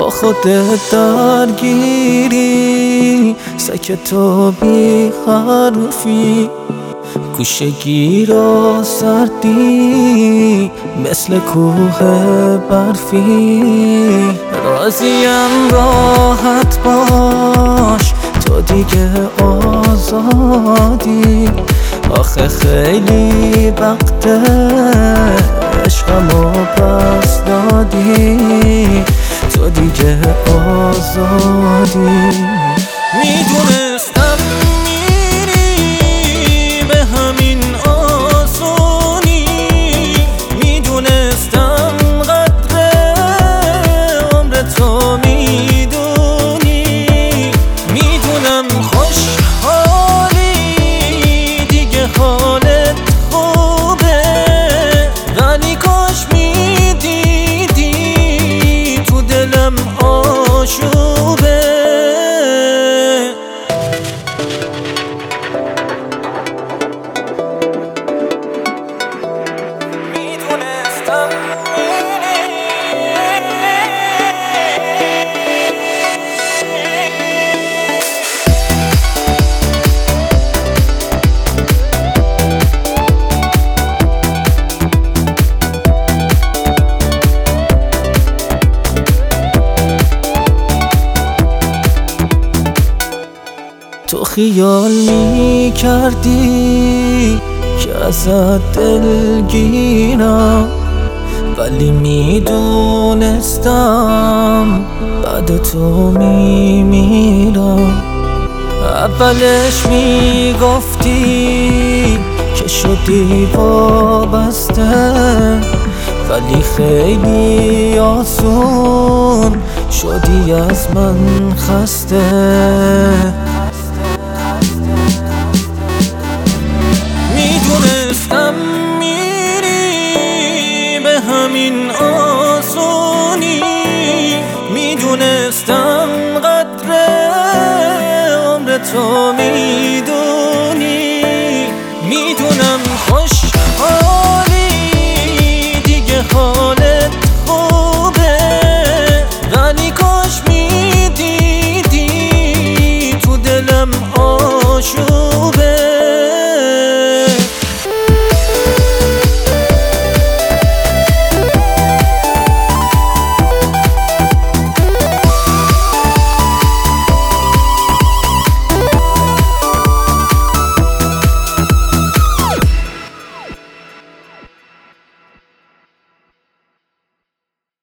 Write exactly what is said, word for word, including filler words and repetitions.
با خودت درگیری، سکت و بی حرفی، گوشه گیر و سردی مثل کوه برفی. راضیم راحت باش تو دیگه آزادی، آخه خیلی وقته عشقمو پس دادی، تو دیگه آزادی. میدونستم میری به همین آسونی، میدونستم قدر عمر تو میدونی، میدونم خوشحالی دیگه حالت خوبه، ولی کاش میدیدی تو دلم آشوبه. تو خیال می کردی که ازت دلگیرم، ولی میدونستم بعد تو می میرم. اولش می گفتی که شدی وابسته، ولی خیلی آسون شدی از من خسته. میدونستم میری به همین آسونی، میدونستم قدر عمر تو می